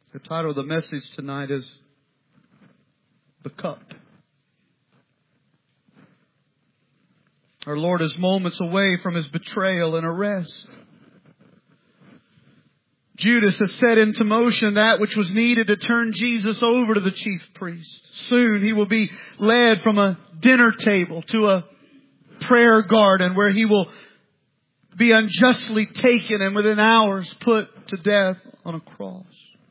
The title of the message tonight is The Cup. Our Lord is moments away from His betrayal and arrest. Judas has set into motion that which was needed to turn Jesus over to the chief priest. Soon He will be led from a dinner table to a prayer garden where He will be unjustly taken and within hours put to death on a cross.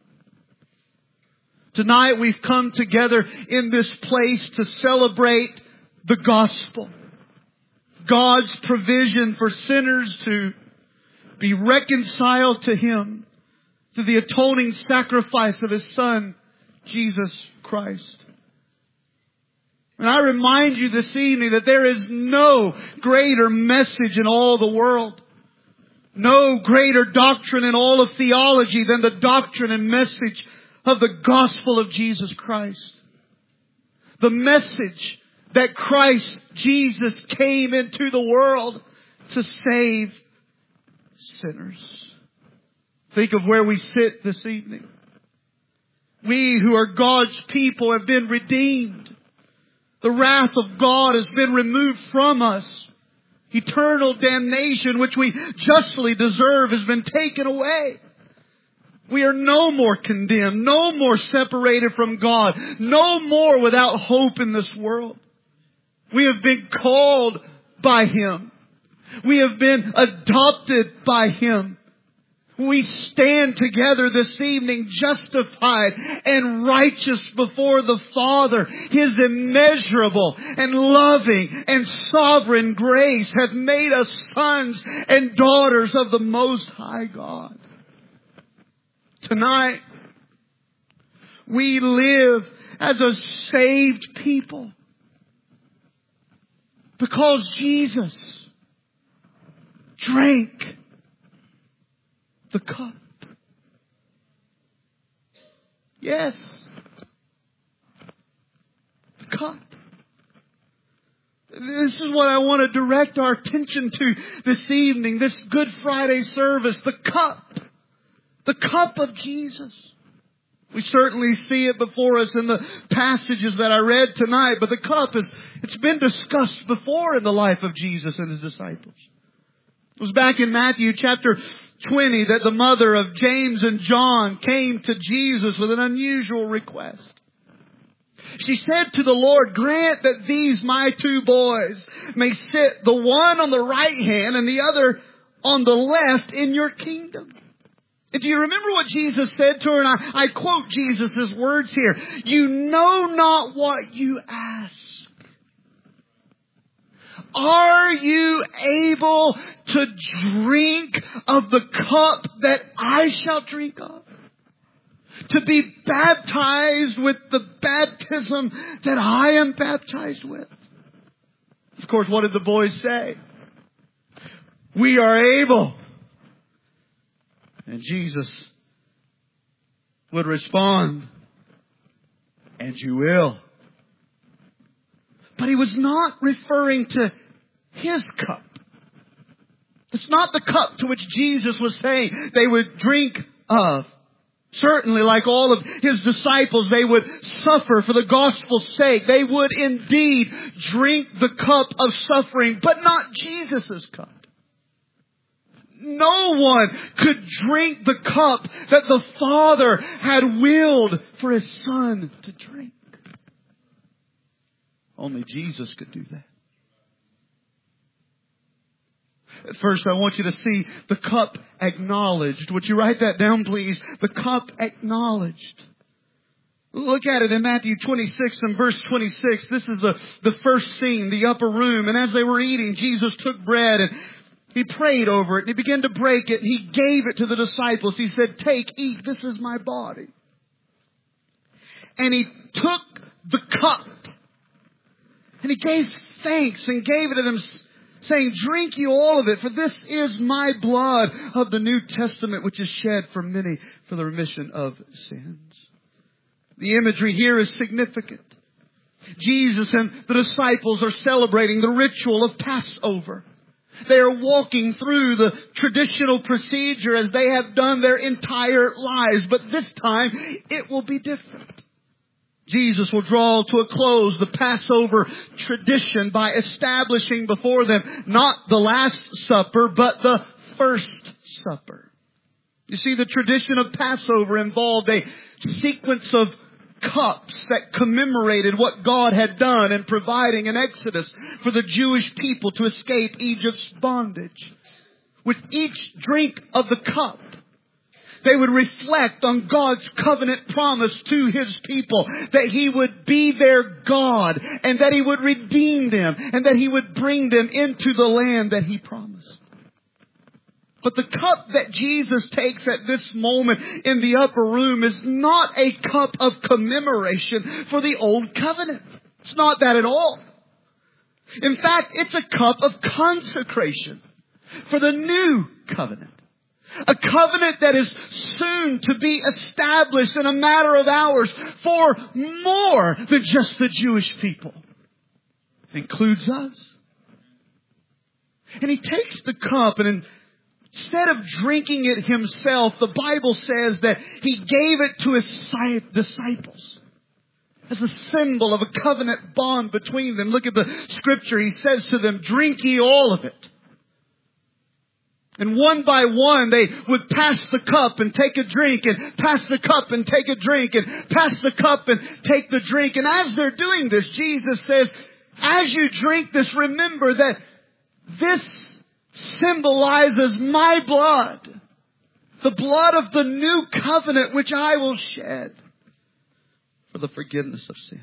Tonight we've come together in this place to celebrate the gospel. God's provision for sinners to be reconciled to Him through the atoning sacrifice of His Son, Jesus Christ. And I remind you this evening that there is no greater message in all the world, no greater doctrine in all of theology than the doctrine and message of the gospel of Jesus Christ. The message that Christ Jesus came into the world to save sinners. Think of where we sit this evening. We who are God's people have been redeemed. The wrath of God has been removed from us. Eternal damnation, which we justly deserve, has been taken away. We are no more condemned, no more separated from God, no more without hope in this world. We have been called by Him. We have been adopted by Him. We stand together this evening justified and righteous before the Father. His immeasurable and loving and sovereign grace hath made us sons and daughters of the Most High God. Tonight, we live as a saved people because Jesus drank the cup. Yes, the cup. This is what I want to direct our attention to this evening, this Good Friday service, the cup. The cup of Jesus. We certainly see it before us in the passages that I read tonight, but the cup it's been discussed before in the life of Jesus and His disciples. It was back in Matthew chapter 20 that the mother of James and John came to Jesus with an unusual request. She said to the Lord, "Grant that these my two boys may sit, the one on the right hand and the other on the left, in your kingdom." And do you remember what Jesus said to her? And I quote Jesus' words here. "You know not what you ask. Are you able to drink of the cup that I shall drink of? To be baptized with the baptism that I am baptized with?" Of course, what did the boys say? "We are able." And Jesus would respond, "And you will." But He was not referring to His cup. It's not the cup to which Jesus was saying they would drink of. Certainly, like all of His disciples, they would suffer for the gospel's sake. They would indeed drink the cup of suffering, but not Jesus' cup. No one could drink the cup that the Father had willed for His Son to drink. Only Jesus could do that. At first, I want you to see the cup acknowledged. Would you write that down, please? The cup acknowledged. Look at it in Matthew 26 and verse 26. This is the first scene, the upper room. And as they were eating, Jesus took bread and He prayed over it, and He began to break it, and He gave it to the disciples. He said, "Take, eat, this is my body." And He took the cup, and He gave thanks and gave it to them, saying, "Drink you all of it, for this is my blood of the New Testament, which is shed for many for the remission of sins." The imagery here is significant. Jesus and the disciples are celebrating the ritual of Passover. They are walking through the traditional procedure as they have done their entire lives. But this time, it will be different. Jesus will draw to a close the Passover tradition by establishing before them not the Last Supper, but the First Supper. You see, the tradition of Passover involved a sequence of cups that commemorated what God had done in providing an exodus for the Jewish people to escape Egypt's bondage. With each drink of the cup, they would reflect on God's covenant promise to His people that He would be their God and that He would redeem them and that He would bring them into the land that He promised. But the cup that Jesus takes at this moment in the upper room is not a cup of commemoration for the old covenant. It's not that at all. In fact, it's a cup of consecration for the new covenant. A covenant that is soon to be established in a matter of hours for more than just the Jewish people. It includes us. And He takes the cup and instead of drinking it Himself, the Bible says that He gave it to His disciples as a symbol of a covenant bond between them. Look at the scripture. He says to them, "Drink ye all of it." And one by one, they would pass the cup and take a drink, and pass the cup and take a drink, and pass the cup and take the drink. And as they're doing this, Jesus says, as you drink this, remember that this symbolizes my blood, the blood of the new covenant which I will shed for the forgiveness of sins.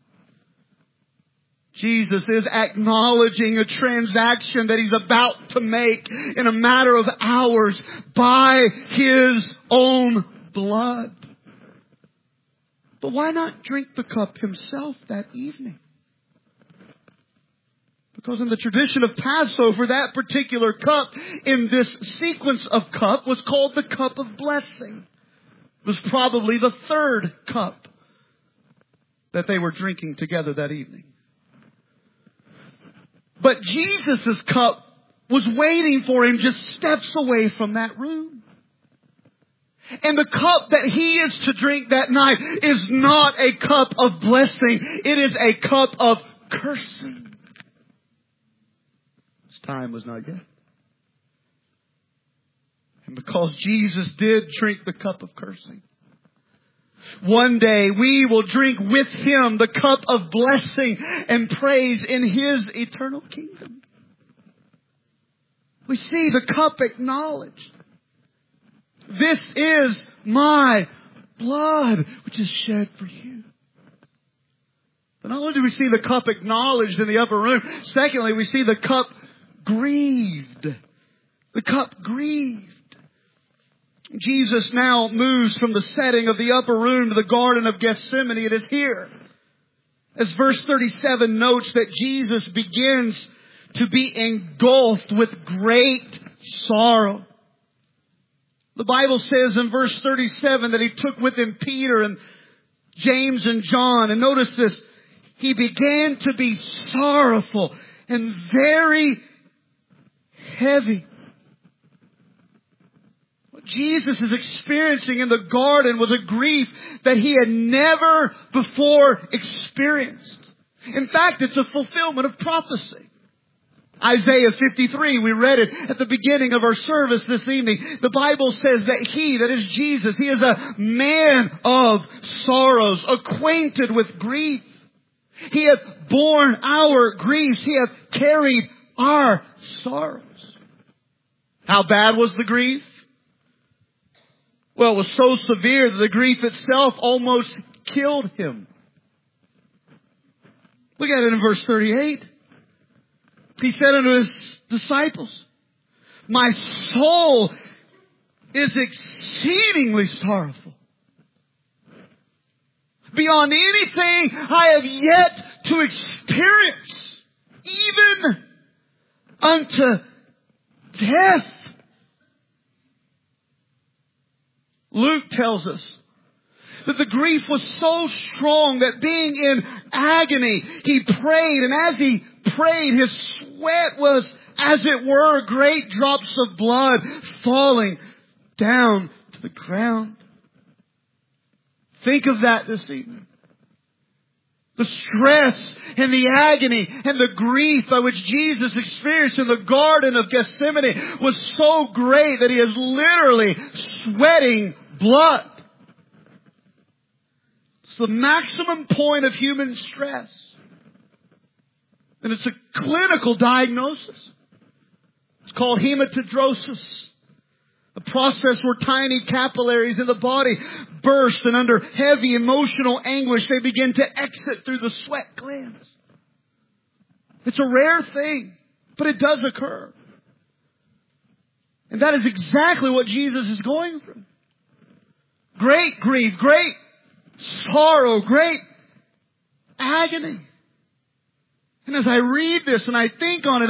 Jesus is acknowledging a transaction that He's about to make in a matter of hours by His own blood. But why not drink the cup Himself that evening? Because in the tradition of Passover, that particular cup in this sequence of cup was called the cup of blessing. It was probably the third cup that they were drinking together that evening. But Jesus' cup was waiting for Him just steps away from that room. And the cup that He is to drink that night is not a cup of blessing. It is a cup of cursing. His time was not yet. And because Jesus did drink the cup of cursing, one day we will drink with Him the cup of blessing and praise in His eternal kingdom. We see the cup acknowledged. This is my blood which is shed for you. But not only do we see the cup acknowledged in the upper room, secondly, we see the cup grieved. The cup grieved. Jesus now moves from the setting of the upper room to the Garden of Gethsemane. It is here, as verse 37 notes, that Jesus begins to be engulfed with great sorrow. The Bible says in verse 37 that He took with Him Peter and James and John. And notice this, He began to be sorrowful and very heavy. Jesus is experiencing in the garden was a grief that He had never before experienced. In fact, it's a fulfillment of prophecy. Isaiah 53, we read it at the beginning of our service this evening. The Bible says that He, that is Jesus, He is a man of sorrows, acquainted with grief. He hath borne our griefs. He hath carried our sorrows. How bad was the grief? Well, it was so severe that the grief itself almost killed Him. Look at it in verse 38. He said unto His disciples, "My soul is exceedingly sorrowful, beyond anything I have yet to experience, even unto death." Luke tells us that the grief was so strong that being in agony, He prayed. And as He prayed, His sweat was as it were, great drops of blood falling down to the ground. Think of that this evening. The stress and the agony and the grief by which Jesus experienced in the Garden of Gethsemane was so great that He is literally sweating blood. It's the maximum point of human stress. And it's a clinical diagnosis. It's called hematidrosis. A process where tiny capillaries in the body burst, and under heavy emotional anguish they begin to exit through the sweat glands. It's a rare thing, but it does occur. And that is exactly what Jesus is going through. Great grief, great sorrow, great agony. And as I read this and I think on it,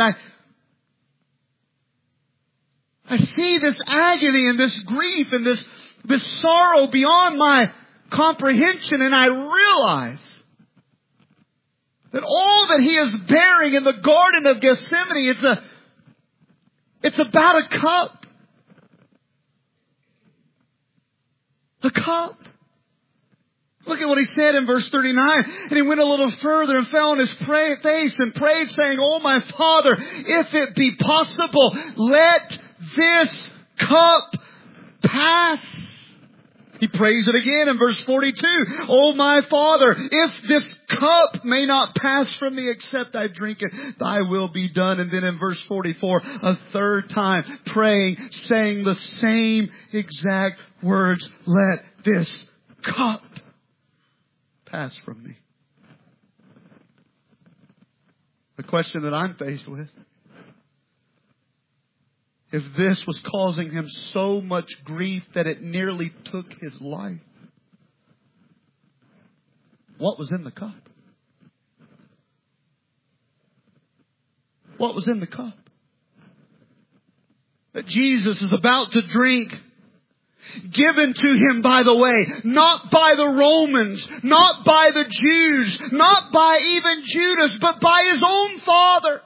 I see this agony and this grief and this sorrow beyond my comprehension, and I realize that all that He is bearing in the Garden of Gethsemane, it's about a cup. A cup. Look at what He said in verse 39. And He went a little further and fell on His face and prayed, saying, "Oh, my Father, if it be possible, let this cup pass." He prays it again in verse 42. "Oh, my Father, if this cup may not pass from me except I drink it, Thy will be done." And then in verse 44, a third time, praying, saying the same exact words, "Let this cup pass from me." The question that I'm faced with, if this was causing Him so much grief that it nearly took His life, what was in the cup? What was in the cup that Jesus is about to drink? Given to Him, by the way, not by the Romans, not by the Jews, not by even Judas, but by His own Father.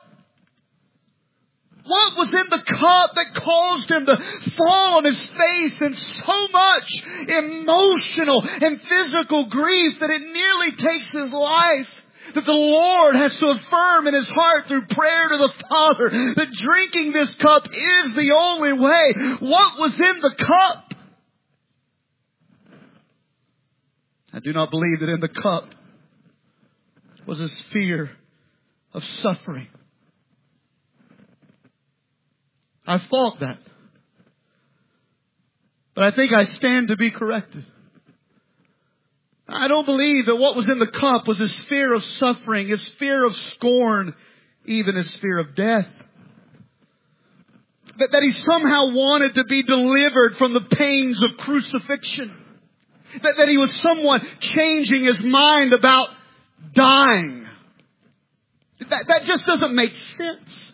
What was in the cup that caused Him to fall on His face in so much emotional and physical grief that it nearly takes His life? That the Lord has to affirm in His heart through prayer to the Father that drinking this cup is the only way. What was in the cup? I do not believe that in the cup was His fear of suffering. I've thought that. But I think I stand to be corrected. I don't believe that what was in the cup was His fear of suffering, His fear of scorn, even His fear of death. That He somehow wanted to be delivered from the pains of crucifixion. That He was somewhat changing His mind about dying. That just doesn't make sense.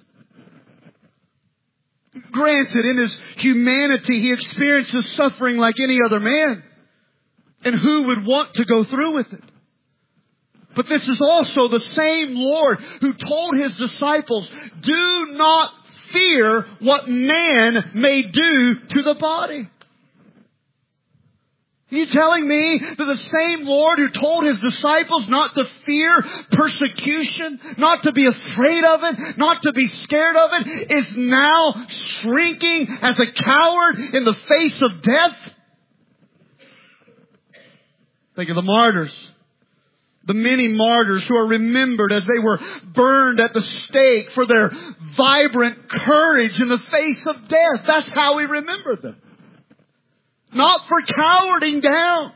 Granted, in His humanity, He experiences suffering like any other man. And who would want to go through with it? But this is also the same Lord who told His disciples, "Do not fear what man may do to the body." Are you telling me that the same Lord who told His disciples not to fear persecution, not to be afraid of it, not to be scared of it, is now shrinking as a coward in the face of death? Think of the martyrs. The many martyrs who are remembered as they were burned at the stake for their vibrant courage in the face of death. That's how we remember them. Not for cowarding down,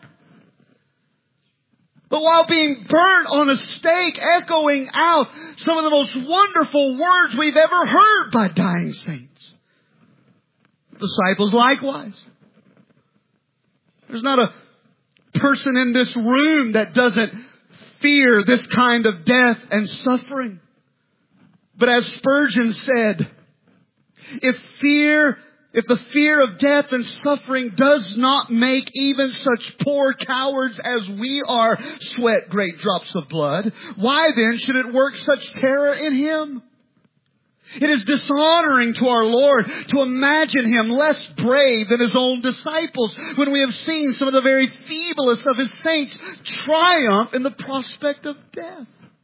but while being burnt on a stake, echoing out some of the most wonderful words we've ever heard by dying saints. Disciples likewise. There's not a person in this room that doesn't fear this kind of death and suffering. But as Spurgeon said, if the fear of death and suffering does not make even such poor cowards as we are sweat great drops of blood, why then should it work such terror in him? It is dishonoring to our Lord to imagine Him less brave than His own disciples when we have seen some of the very feeblest of His saints triumph in the prospect of death.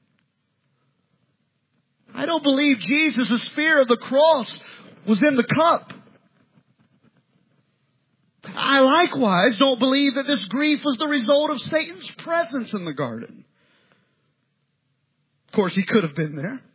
I don't believe Jesus' fear of the cross was in the cup. I likewise don't believe that this grief was the result of Satan's presence in the garden. Of course, he could have been there.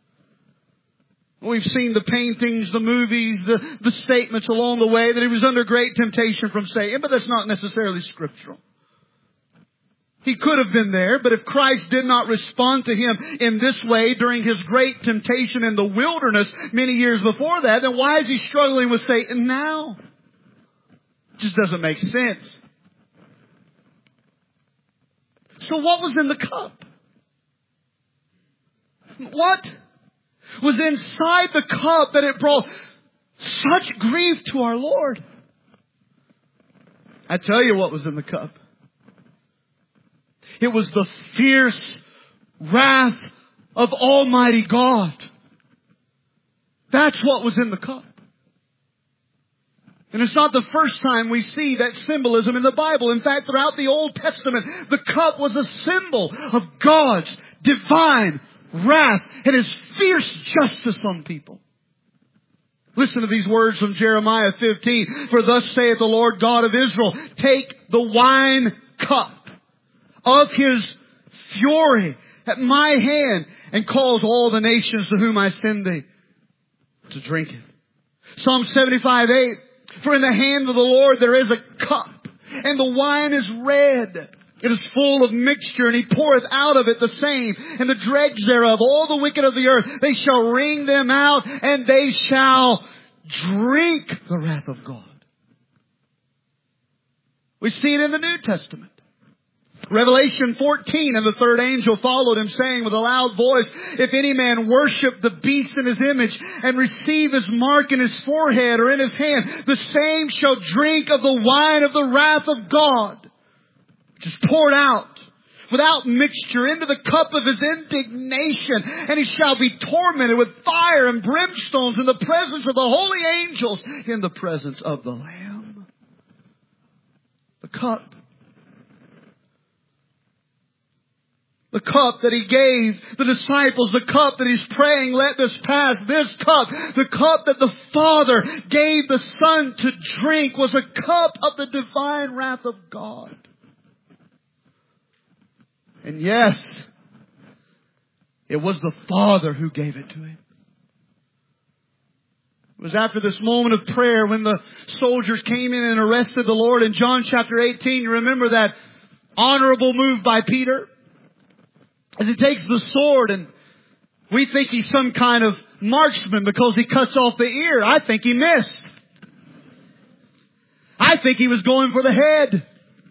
We've seen the paintings, the movies, the statements along the way that he was under great temptation from Satan, but that's not necessarily scriptural. He could have been there, but if Christ did not respond to him in this way during his great temptation in the wilderness many years before that, then why is he struggling with Satan now? It just doesn't make sense. So what was in the cup? What was inside the cup that it brought such grief to our Lord? I tell you what was in the cup. It was the fierce wrath of Almighty God. That's what was in the cup. And it's not the first time we see that symbolism in the Bible. In fact, throughout the Old Testament, the cup was a symbol of God's divine wrath and His fierce justice on people. Listen to these words from Jeremiah 15. For thus saith the Lord God of Israel, take the wine cup of His fury at my hand and cause all the nations to whom I send thee to drink it. Psalm 75:8. For in the hand of the Lord there is a cup, and the wine is red. It is full of mixture, and He poureth out of it the same, and the dregs thereof, all the wicked of the earth. They shall wring them out, and they shall drink the wrath of God. We see it in the New Testament. Revelation 14, and the third angel followed him, saying with a loud voice, if any man worship the beast in his image, and receive his mark in his forehead or in his hand, the same shall drink of the wine of the wrath of God, which is poured out without mixture into the cup of His indignation, and he shall be tormented with fire and brimstones in the presence of the holy angels, in the presence of the Lamb. The cup. The cup that He gave the disciples, the cup that He's praying, let this pass, this cup, the cup that the Father gave the Son to drink was a cup of the divine wrath of God. And yes, it was the Father who gave it to Him. It was after this moment of prayer when the soldiers came in and arrested the Lord in John chapter 18. You remember that honorable move by Peter? As he takes the sword, and we think he's some kind of marksman because he cuts off the ear. I think he missed. I think he was going for the head.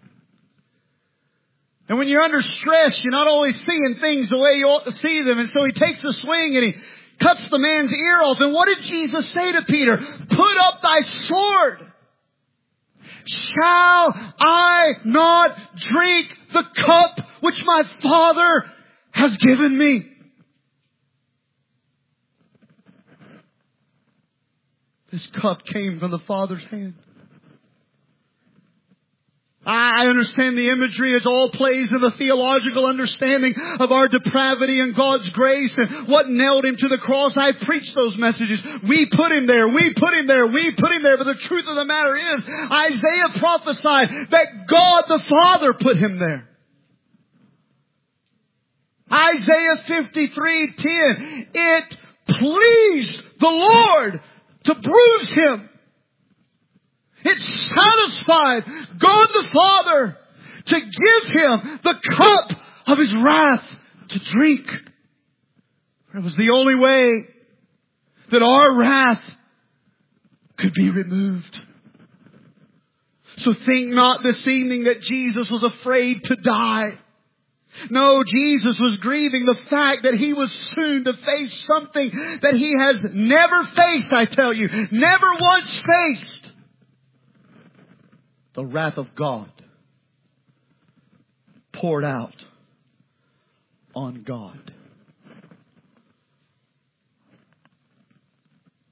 And when you're under stress, you're not always seeing things the way you ought to see them. And so he takes a swing and he cuts the man's ear off. And what did Jesus say to Peter? Put up thy sword. Shall I not drink the cup which my Father has given me? This cup came from the Father's hand. I understand the imagery. It all plays in the theological understanding of our depravity and God's grace and what nailed Him to the cross. I preached those messages. We put Him there. We put Him there. We put Him there. But the truth of the matter is, Isaiah prophesied that God the Father put Him there. Isaiah 53:10. It pleased the Lord to bruise Him. It satisfied God the Father to give Him the cup of His wrath to drink. It was the only way that our wrath could be removed. So think not this evening that Jesus was afraid to die. No, Jesus was grieving the fact that He was soon to face something that He has never faced, I tell you. Never once faced. The wrath of God poured out on God.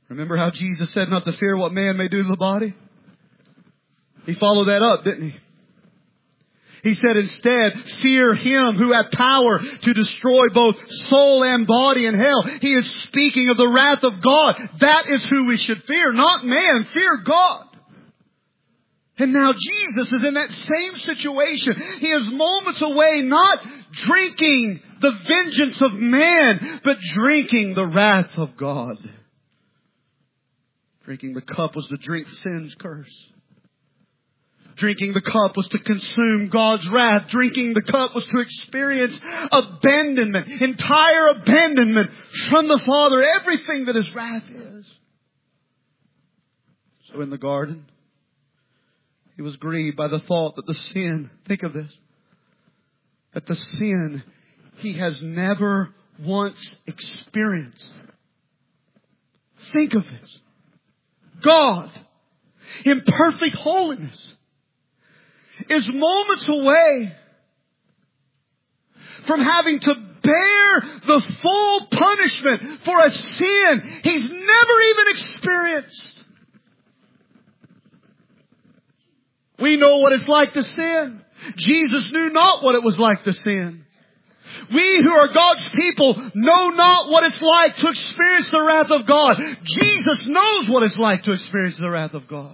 Remember how Jesus said not to fear what man may do to the body? He followed that up, didn't he? He said instead, fear Him who hath power to destroy both soul and body in hell. He is speaking of the wrath of God. That is who we should fear, not man. Fear God. And now Jesus is in that same situation. He is moments away, not drinking the vengeance of man, but drinking the wrath of God. Drinking the cup was to drink sin's curse. Drinking the cup was to consume God's wrath. Drinking the cup was to experience abandonment, entire abandonment from the Father, everything that His wrath is. So in the garden, He was grieved by the thought that the sin, think of this, that the sin He has never once experienced. Think of this. God, in perfect holiness, is moments away from having to bear the full punishment for a sin He's never even experienced. We know what it's like to sin. Jesus knew not what it was like to sin. We who are God's people know not what it's like to experience the wrath of God. Jesus knows what it's like to experience the wrath of God.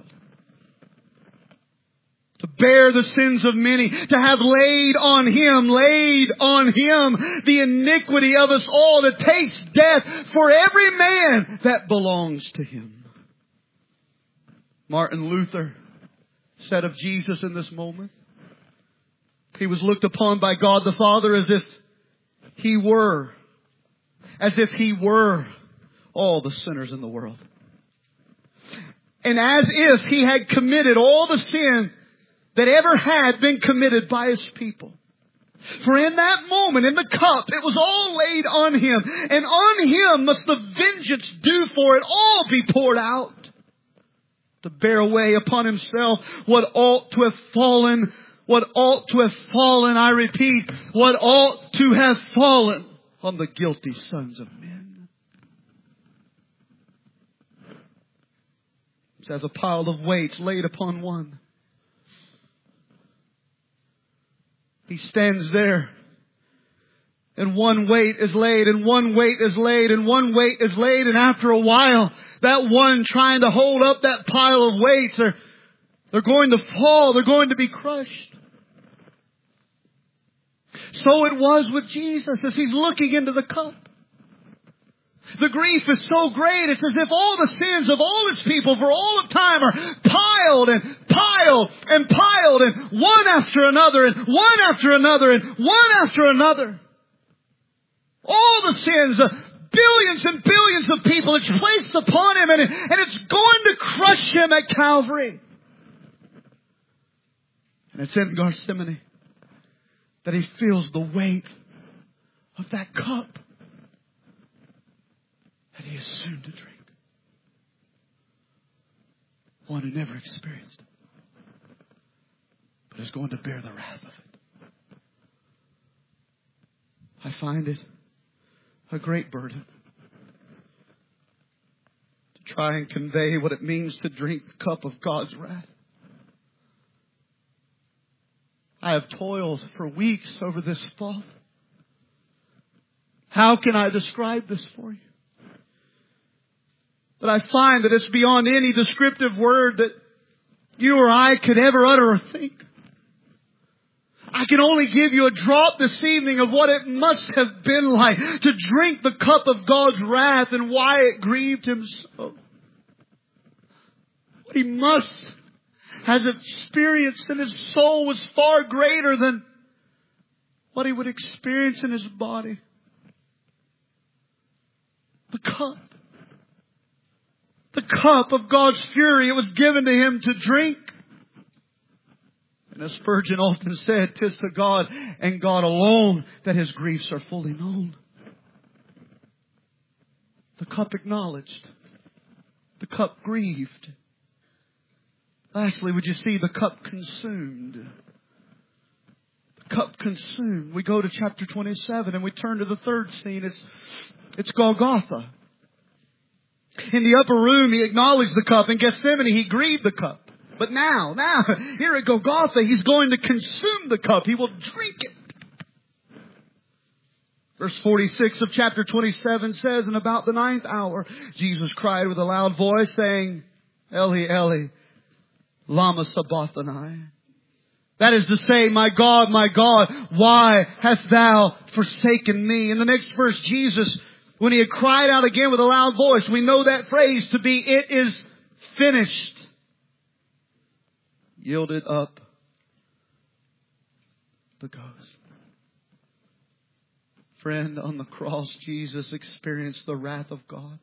To bear the sins of many, to have laid on Him the iniquity of us all, to taste death for every man that belongs to Him. Martin Luther said of Jesus in this moment, He was looked upon by God the Father as if He were all the sinners in the world. And as if He had committed all the sin that ever had been committed by His people. For in that moment, in the cup, it was all laid on Him. And on Him must the vengeance due for it all be poured out. To bear away upon Himself what ought to have fallen, I repeat, what ought to have fallen on the guilty sons of men. It's as a pile of weights laid upon one. He stands there. And one weight is laid, and one weight is laid, and one weight is laid, and after a while, that one trying to hold up that pile of weights, they're going to fall, they're going to be crushed. So it was with Jesus as He's looking into the cup. The grief is so great, it's as if all the sins of all His people for all of time are piled and piled and piled, and one after another, and one after another, and one after another. All the sins, billions and billions of people, it's placed upon Him, and it's going to crush Him at Calvary. And it's in Gethsemane that He feels the weight of that cup that He is soon to drink. One who never experienced it, but is going to bear the wrath of it. I find it a great burden to try and convey what it means to drink the cup of God's wrath. I have toiled for weeks over this thought. How can I describe this for you? But I find that it's beyond any descriptive word that you or I could ever utter or think. I can only give you a drop this evening of what it must have been like to drink the cup of God's wrath and why it grieved Him so. What He must have experienced in His soul was far greater than what He would experience in His body. The cup of God's fury, it was given to Him to drink. And as Spurgeon often said, 'tis to God and God alone that His griefs are fully known. The cup acknowledged. The cup grieved. Lastly, would you see the cup consumed? The cup consumed. We go to chapter 27 and we turn to the third scene. It's Golgotha. In the upper room, He acknowledged the cup. In Gethsemane, He grieved the cup. But now, here at Golgotha, He's going to consume the cup. He will drink it. Verse 46 of chapter 27 says, "And about the 9th hour, Jesus cried with a loud voice, saying, Eli, Eli, lama sabachthani." That is to say, my God, why hast thou forsaken me? In the next verse, Jesus, when He had cried out again with a loud voice, we know that phrase to be, "It is finished," yielded up the ghost. Friend, on the cross, Jesus experienced the wrath of God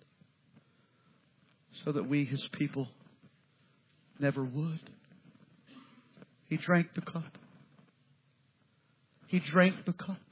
so that we, His people, never would. He drank the cup. He drank the cup.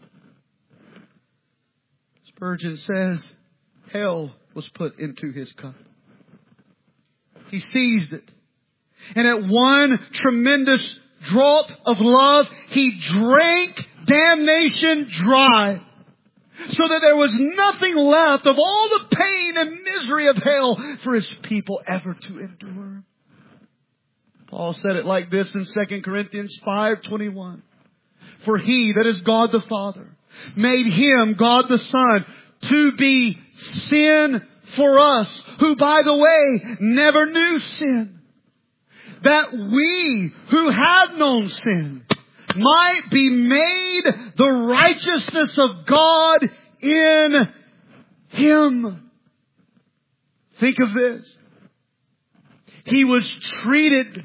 Spurgeon says, hell was put into His cup. He seized it. And at one tremendous draught of love, He drank damnation dry. So that there was nothing left of all the pain and misery of hell for His people ever to endure. Paul said it like this in 2 Corinthians 5:21. "For He," that is God the Father, "made Him," God the Son, "to be sin for us, who, by the way, never knew sin, that we who had known sin might be made the righteousness of God in Him." Think of this. He was treated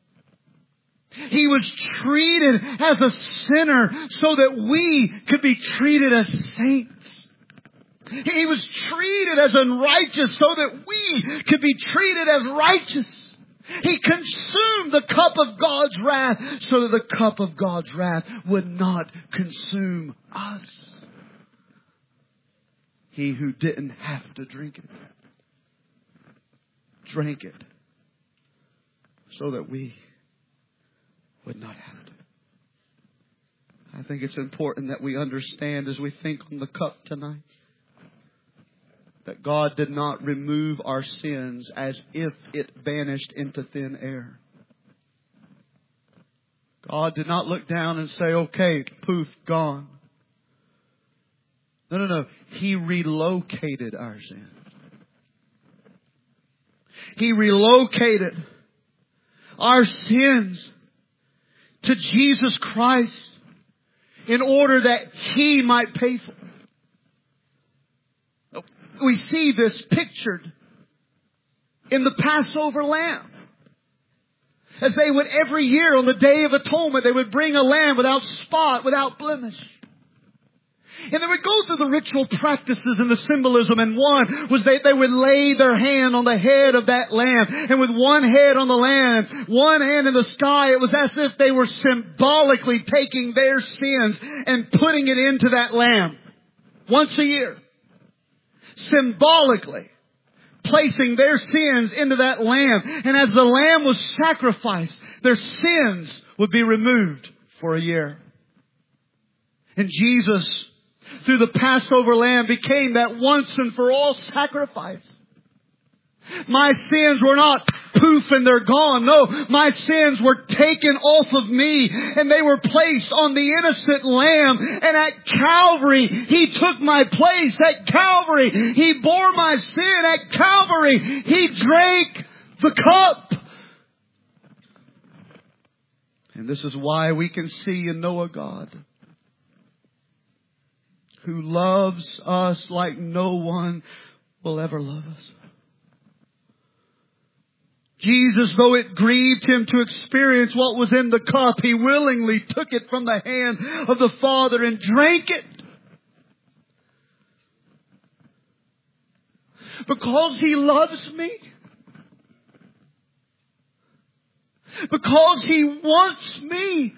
as a sinner so that we could be treated as saints. He was treated as unrighteous so that we could be treated as righteous. He consumed the cup of God's wrath so that the cup of God's wrath would not consume us. He who didn't have to drink it, drank it so that we would not have to. I think it's important that we understand as we think on the cup tonight that God did not remove our sins as if it vanished into thin air. God did not look down and say, okay, poof, gone. No. He relocated our sins. He relocated our sins to Jesus Christ in order that He might pay for it. We see this pictured in the Passover lamb. As they would every year on the Day of Atonement, they would bring a lamb without spot, without blemish. And they would go through the ritual practices and the symbolism. And one was they would lay their hand on the head of that lamb. And with one head on the lamb, one hand in the sky, it was as if they were symbolically taking their sins and putting it into that lamb. Once a year. Symbolically placing their sins into that lamb. And as the lamb was sacrificed, their sins would be removed for a year. And Jesus, through the Passover lamb, became that once and for all sacrifice. My sins were not poof and they're gone. No, my sins were taken off of me and they were placed on the innocent lamb. And at Calvary, He took my place. At Calvary, He bore my sin. At Calvary, He drank the cup. And this is why we can see and know a God who loves us like no one will ever love us. Jesus, though it grieved Him to experience what was in the cup, He willingly took it from the hand of the Father and drank it. Because He loves me. Because He wants me.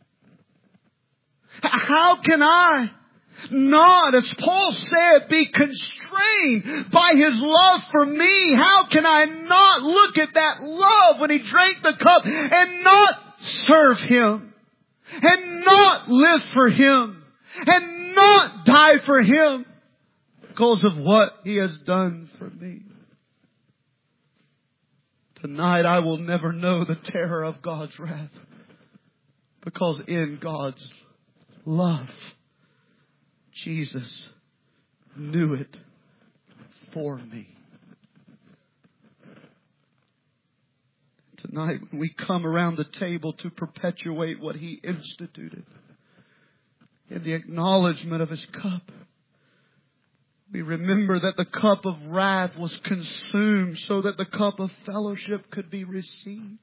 How can I not, as Paul said, be constrained by His love for me? How can I not look at that love when He drank the cup and not serve Him? And not live for Him? And not die for Him? Because of what He has done for me. Tonight I will never know the terror of God's wrath. Because in God's love, Jesus knew it for me. Tonight, when we come around the table to perpetuate what He instituted in the acknowledgement of His cup, we remember that the cup of wrath was consumed so that the cup of fellowship could be received.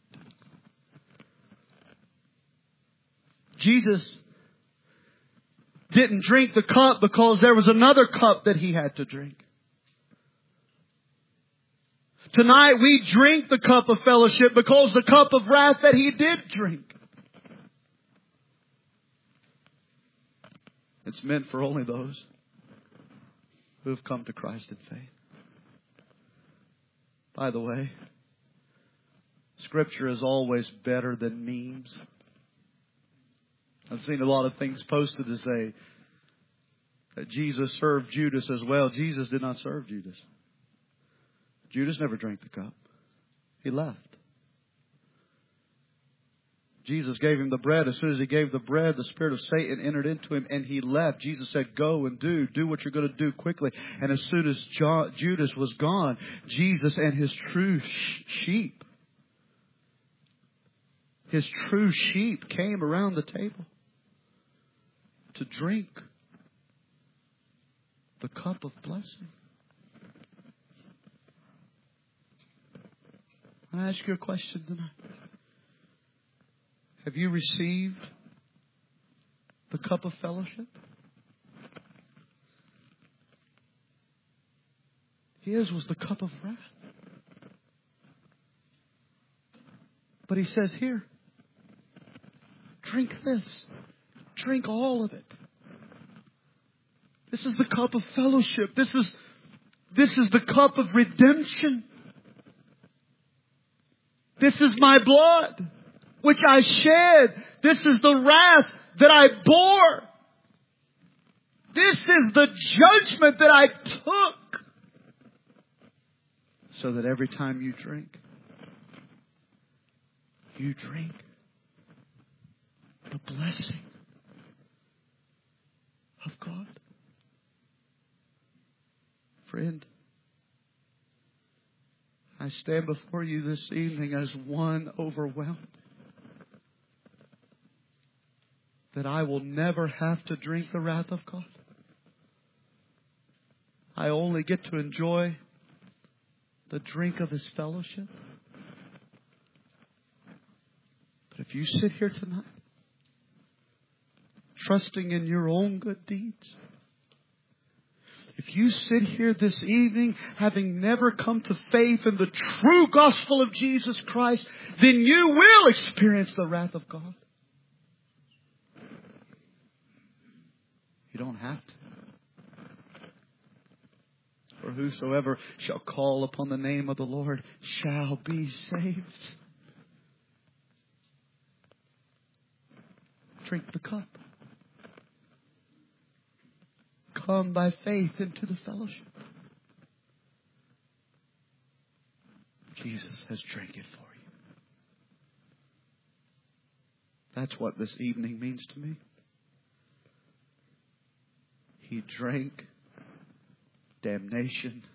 Jesus didn't drink the cup because there was another cup that He had to drink. Tonight we drink the cup of fellowship because the cup of wrath that He did drink. It's meant for only those who have come to Christ in faith. By the way, Scripture is always better than memes. I've seen a lot of things posted to say that Jesus served Judas as well. Jesus did not serve Judas. Judas never drank the cup. He left. Jesus gave him the bread. As soon as He gave the bread, the spirit of Satan entered into him and he left. Jesus said, go and do what you're going to do quickly. And as soon as Judas was gone, Jesus and His true sheep came around the table to drink the cup of blessing. I ask you a question tonight. Have you received the cup of fellowship? His was the cup of wrath. But He says here, drink this. Drink all of it. This is the cup of fellowship. This is the cup of redemption. This is my blood, which I shed. This is the wrath that I bore. This is the judgment that I took. So that every time you drink the blessing of God. Friend, I stand before you this evening as one overwhelmed that I will never have to drink the wrath of God. I only get to enjoy the drink of His fellowship. But if you sit here tonight, trusting in your own good deeds, if you sit here this evening having never come to faith in the true gospel of Jesus Christ, then you will experience the wrath of God. You don't have to. For whosoever shall call upon the name of the Lord shall be saved. Drink the cup. Come by faith into the fellowship. Jesus has drank it for you. That's what this evening means to me. He drank damnation